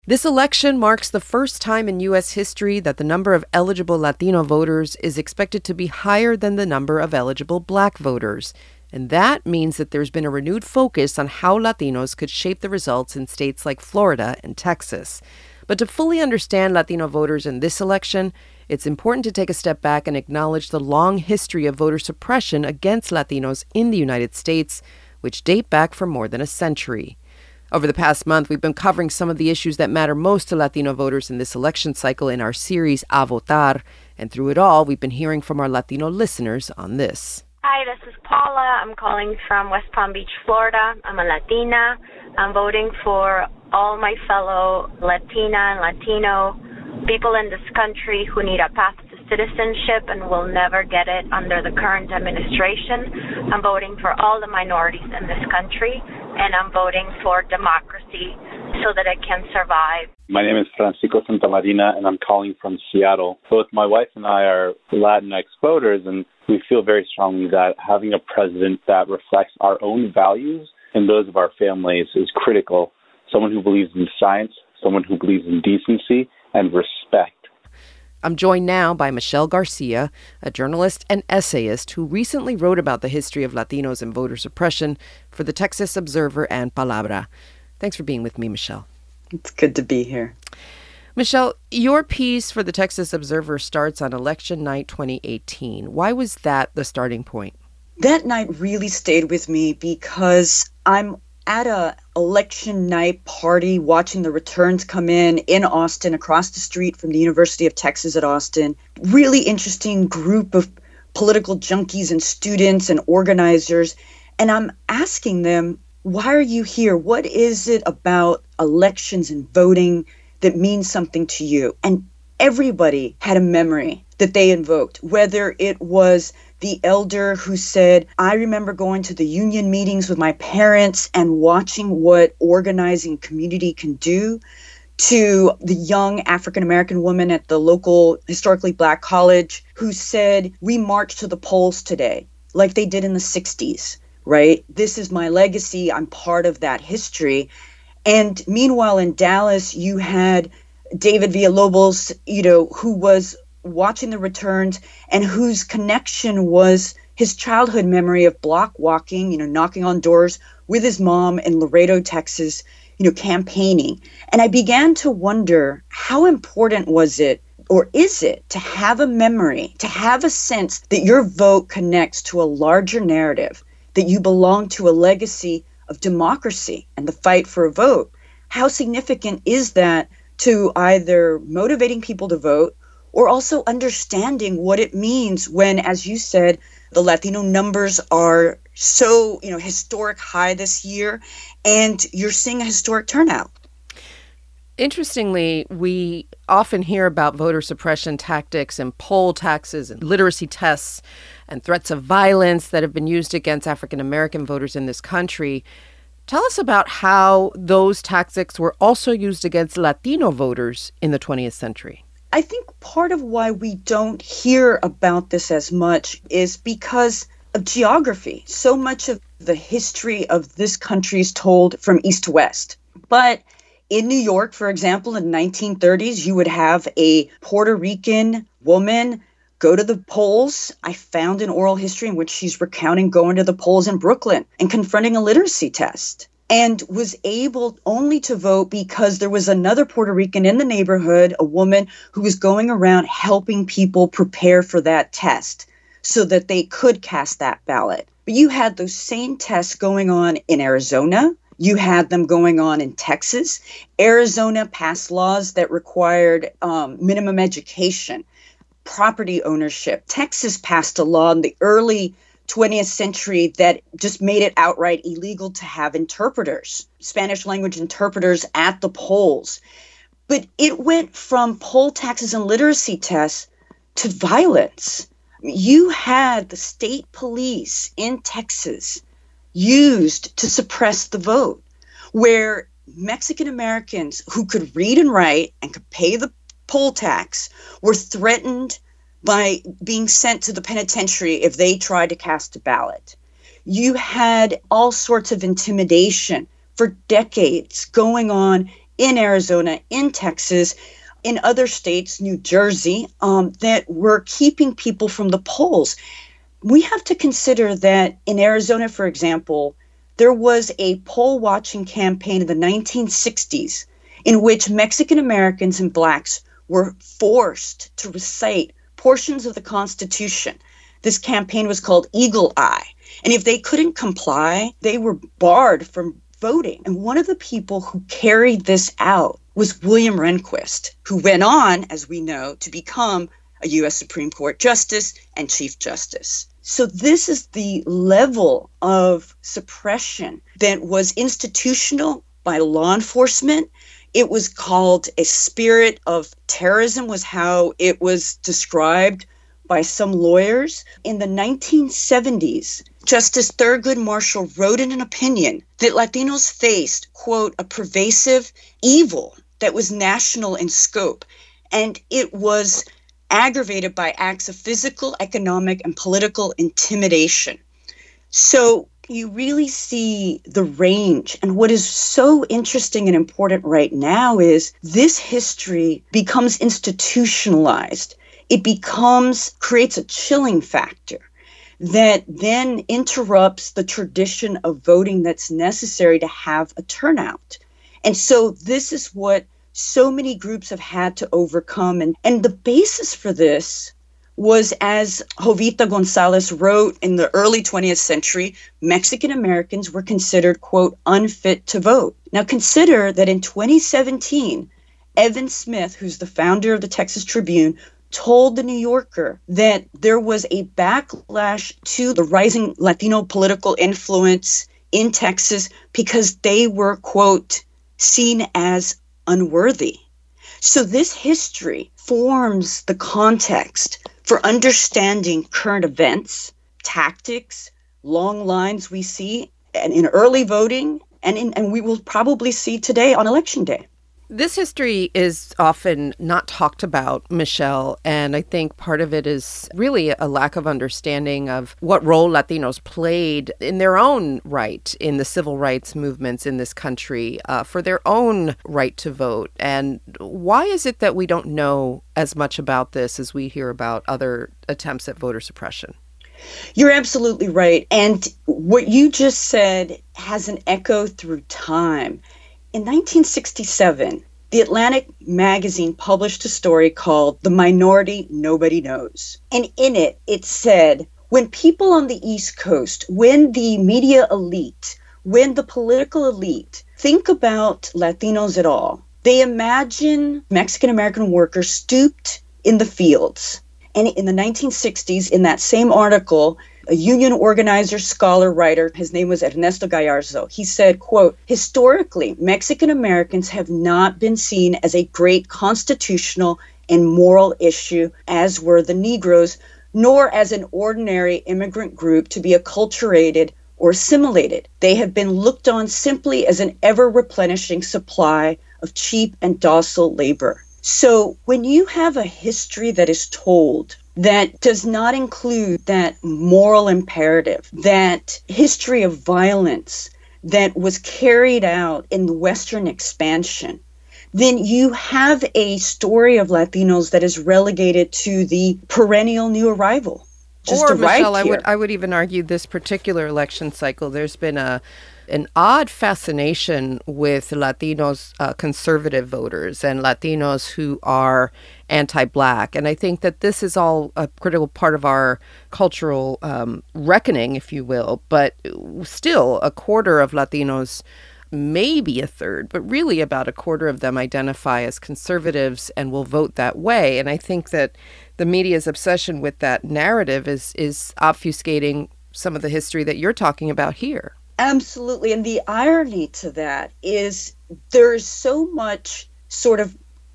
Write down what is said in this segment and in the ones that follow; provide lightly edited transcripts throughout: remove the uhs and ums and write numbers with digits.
This election marks the first time in U.S. history that the number of eligible Latino voters is expected to be higher than the number of eligible Black voters. And that means that there's been a renewed focus on how Latinos could shape the results in states like Florida and Texas. But to fully understand Latino voters in this election, it's important to take a step back and acknowledge the long history of voter suppression against Latinos in the United States, which date back for more than a century. Over the past month, we've been covering some of the issues that matter most to Latino voters in this election cycle in our series, A Votar. And through it all, we've been hearing from our Latino listeners on this. Hi, this is Paula. I'm calling from West Palm Beach, Florida. I'm a Latina. I'm voting for all my fellow Latina and Latino people in this country who need a path to citizenship and will never get it under the current administration. I'm voting for all the minorities in this country, and I'm voting for democracy so that it can survive. My name is Francisco Santamarina, and I'm calling from Seattle. Both my wife and I are Latinx voters, and we feel very strongly that having a president that reflects our own values and those of our families is critical. Someone who believes in science, someone who believes in decency and respect. I'm joined now by Michelle Garcia, a journalist and essayist who recently wrote about the history of Latinos and voter suppression for the Texas Observer and Palabra. Thanks for being with me, Michelle. It's good to be here. Michelle, your piece for the Texas Observer starts on election night 2018. Why was that the starting point? That night really stayed with me because I'm at a election night party watching the returns come in Austin, across the street from the University of Texas at Austin. Really interesting group of political junkies and students and organizers. And I'm asking them, why are you here? What is it about elections and voting that means something to you? And everybody had a memory that they invoked, whether it was the elder who said, I remember going to the union meetings with my parents and watching what organizing community can do, to the young African-American woman at the local historically Black college who said, we marched to the polls today, like they did in the 60s, right? This is my legacy. I'm part of that history. And meanwhile, in Dallas, you had David Villalobos, who was watching the returns and whose connection was his childhood memory of block walking, knocking on doors with his mom in Laredo, Texas, campaigning. And I began to wonder, how important was it, or is it, to have a memory, to have a sense that your vote connects to a larger narrative, that you belong to a legacy of democracy and the fight for a vote? How significant is that to either motivating people to vote or also understanding what it means when, as you said, the Latino numbers are so, historic high this year, and you're seeing a historic turnout? Interestingly, we often hear about voter suppression tactics and poll taxes and literacy tests and threats of violence that have been used against African American voters in this country. Tell us about how those tactics were also used against Latino voters in the 20th century. I think part of why we don't hear about this as much is because of geography. So much of the history of this country is told from east to west. But in New York, for example, in the 1930s, you would have a Puerto Rican woman go to the polls. I found an oral history in which she's recounting going to the polls in Brooklyn and confronting a literacy test, and was able only to vote because there was another Puerto Rican in the neighborhood, a woman who was going around helping people prepare for that test so that they could cast that ballot. But you had those same tests going on in Arizona. You had them going on in Texas. Arizona passed laws that required minimum education, property ownership. Texas passed a law in the early 20th century that just made it outright illegal to have interpreters, Spanish language interpreters at the polls. But it went from poll taxes and literacy tests to violence. You had the state police in Texas used to suppress the vote, where Mexican Americans who could read and write and could pay the poll tax were threatened by being sent to the penitentiary if they tried to cast a ballot. You had all sorts of intimidation for decades going on in Arizona, in Texas, in other states, New Jersey, that were keeping people from the polls. We have to consider that in Arizona, for example, there was a poll watching campaign in the 1960s in which Mexican Americans and Blacks were forced to recite portions of the Constitution. This campaign was called Eagle Eye. And if they couldn't comply, they were barred from voting. And one of the people who carried this out was William Rehnquist, who went on, as we know, to become a U.S. Supreme Court Justice and Chief Justice. So this is the level of suppression that was institutional by law enforcement. It was called a spirit of terrorism, was how it was described by some lawyers. In the 1970s, Justice Thurgood Marshall wrote in an opinion that Latinos faced, quote, a pervasive evil that was national in scope, and it was aggravated by acts of physical, economic, and political intimidation. So you really see the range. And what is so interesting and important right now is this history becomes institutionalized. It creates a chilling factor that then interrupts the tradition of voting that's necessary to have a turnout. And so this is what so many groups have had to overcome. And the basis for this was, as Jovita Gonzalez wrote in the early 20th century, Mexican Americans were considered, quote, unfit to vote. Now consider that in 2017, Evan Smith, who's the founder of the Texas Tribune, told the New Yorker that there was a backlash to the rising Latino political influence in Texas because they were, quote, seen as unworthy. So this history forms the context for understanding current events, tactics, long lines we see and in early voting, and we will probably see today on Election Day. This history is often not talked about, Michelle, and I think part of it is really a lack of understanding of what role Latinos played in their own right in the civil rights movements in this country for their own right to vote. And why is it that we don't know as much about this as we hear about other attempts at voter suppression? You're absolutely right. And what you just said has an echo through time. In 1967, The Atlantic magazine published a story called The Minority Nobody Knows. And in it, it said, when people on the East Coast, when the media elite, when the political elite think about Latinos at all, they imagine Mexican-American workers stooped in the fields. And in the 1960s, in that same article, a union organizer, scholar, writer, his name was Ernesto Gallardo. He said, quote, historically, Mexican Americans have not been seen as a great constitutional and moral issue, as were the Negroes, nor as an ordinary immigrant group to be acculturated or assimilated. They have been looked on simply as an ever-replenishing supply of cheap and docile labor. So when you have a history that is told that does not include that moral imperative, that history of violence that was carried out in the Western expansion, then you have a story of Latinos that is relegated to the perennial new arrival. Just or, Michelle, here. I would even argue this particular election cycle, there's been an odd fascination with Latinos, conservative voters, and Latinos who are anti-Black. And I think that this is all a critical part of our cultural reckoning, if you will. But still, a quarter of Latinos, maybe a third, but really about a quarter of them identify as conservatives and will vote that way. And I think that the media's obsession with that narrative is obfuscating some of the history that you're talking about here. Absolutely. And the irony to that is there's so much sort of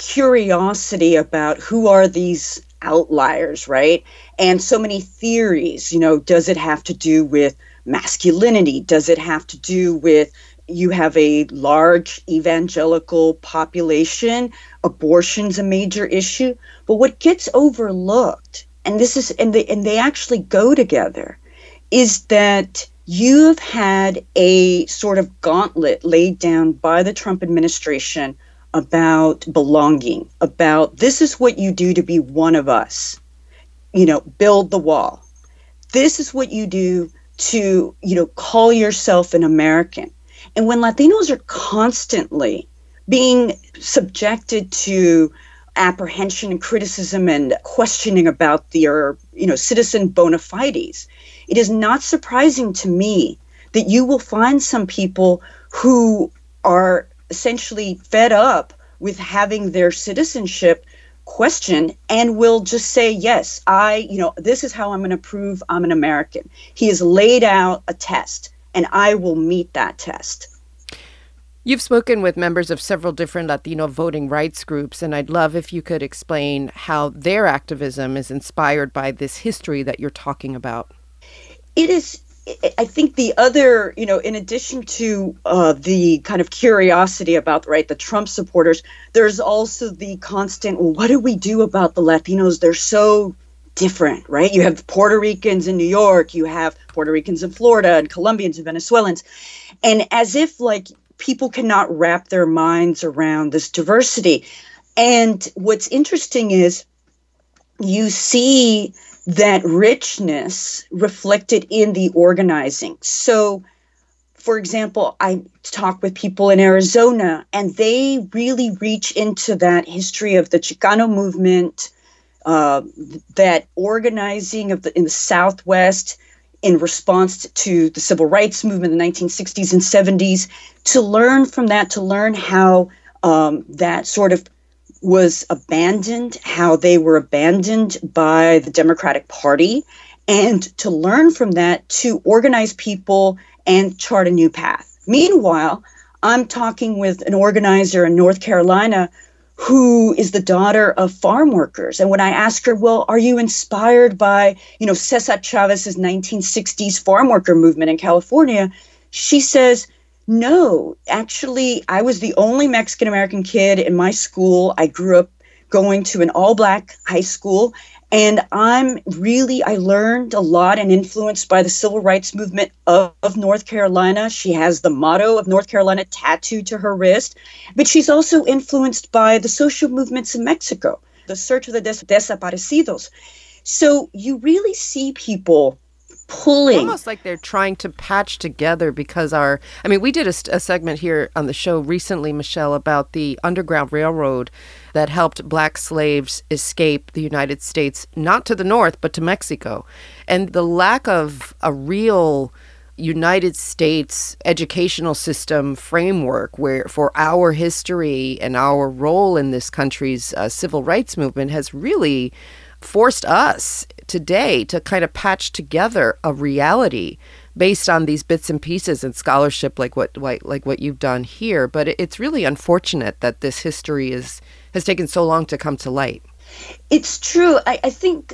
curiosity about who are these outliers, right? And so many theories, does it have to do with masculinity? Does it have to do with you have a large evangelical population, abortion's a major issue? But what gets overlooked, and they actually go together, is that you have had a sort of gauntlet laid down by the Trump administration about belonging, about this is what you do to be one of us, build the wall. This is what you do to, call yourself an American. And when Latinos are constantly being subjected to apprehension and criticism and questioning about their, citizen bona fides, it is not surprising to me that you will find some people who are essentially fed up with having their citizenship questioned and will just say, yes, this is how I'm going to prove I'm an American. He has laid out a test and I will meet that test. You've spoken with members of several different Latino voting rights groups, and I'd love if you could explain how their activism is inspired by this history that you're talking about. It is, I think the other, in addition to the kind of curiosity about, the Trump supporters, there's also the constant, well, what do we do about the Latinos? They're so different, right? You have Puerto Ricans in New York, you have Puerto Ricans in Florida, and Colombians and Venezuelans. And as if, people cannot wrap their minds around this diversity. And what's interesting is you see that richness reflected in the organizing. So, for example, I talk with people in Arizona, and they really reach into that history of the Chicano movement, that organizing in the Southwest in response to the civil rights movement in the 1960s and 70s, to learn from that, to learn how that sort of was abandoned, how they were abandoned by the Democratic Party, and to learn from that to organize people and chart a new path. Meanwhile, I'm talking with an organizer in North Carolina who is the daughter of farm workers. And when I ask her, well, are you inspired by, Cesar Chavez's 1960s farm worker movement in California? She says, no, actually, I was the only Mexican-American kid in my school. I grew up going to an all-black high school. And I learned a lot and influenced by the civil rights movement of North Carolina. She has the motto of North Carolina tattooed to her wrist. But she's also influenced by the social movements in Mexico, the search of the desaparecidos. So you really see people pulling. Almost like they're trying to patch together because we did a segment here on the show recently, Michelle, about the Underground Railroad that helped Black slaves escape the United States, not to the north, but to Mexico. And the lack of a real United States educational system framework where for our history and our role in this country's civil rights movement has really forced us today to kind of patch together a reality based on these bits and pieces and scholarship like what you've done here. But it's really unfortunate that this history has taken so long to come to light. It's true. I think,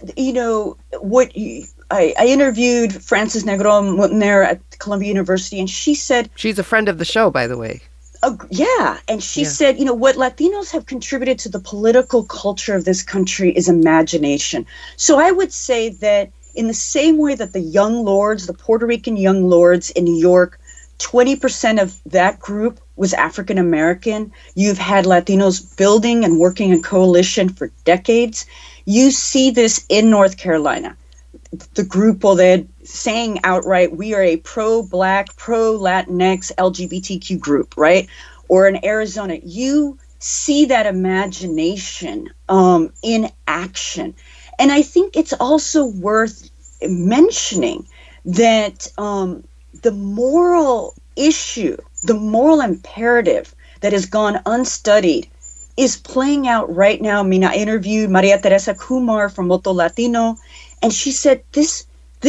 I interviewed Frances Negron there at Columbia University, and she said... She's a friend of the show, by the way. Yeah. And she said, what Latinos have contributed to the political culture of this country is imagination. So I would say that in the same way that the young lords, the Puerto Rican young lords in New York, 20% of that group was African American. You've had Latinos building and working in coalition for decades. You see this in North Carolina. The group, they're saying outright, we are a pro-Black, pro-Latinx LGBTQ group, right? Or in Arizona, you see that imagination in action. And I think it's also worth mentioning that the moral issue, the moral imperative that has gone unstudied is playing out right now. I mean, I interviewed Maria Teresa Kumar from Voto Latino, and she said this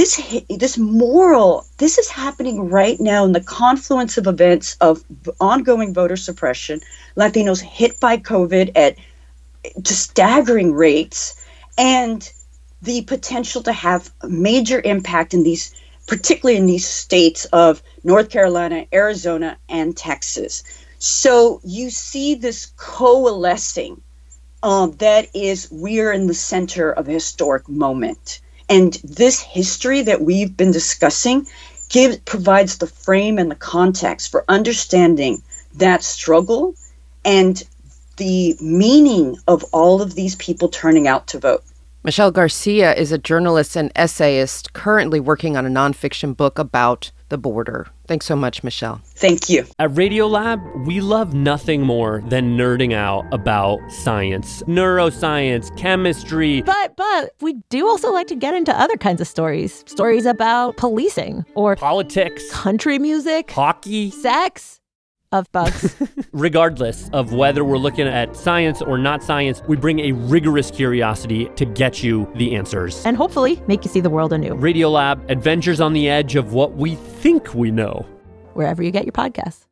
is happening right now in the confluence of events of ongoing voter suppression, Latinos hit by COVID at just staggering rates, and the potential to have a major impact in these, particularly in these states of North Carolina, Arizona, and Texas. So you see this coalescing that is, we're in the center of a historic moment. And this history that we've been discussing provides the frame and the context for understanding that struggle and the meaning of all of these people turning out to vote. Michelle Garcia is a journalist and essayist currently working on a nonfiction book about the border. Thanks so much, Michelle. Thank you. At Radiolab, we love nothing more than nerding out about science, neuroscience, chemistry. But we do also like to get into other kinds of stories. Stories about policing or Politics, country music, hockey, sex. Of bugs. Regardless of whether we're looking at science or not science, we bring a rigorous curiosity to get you the answers. And hopefully make you see the world anew. Radiolab, adventures on the edge of what we think we know. Wherever you get your podcasts.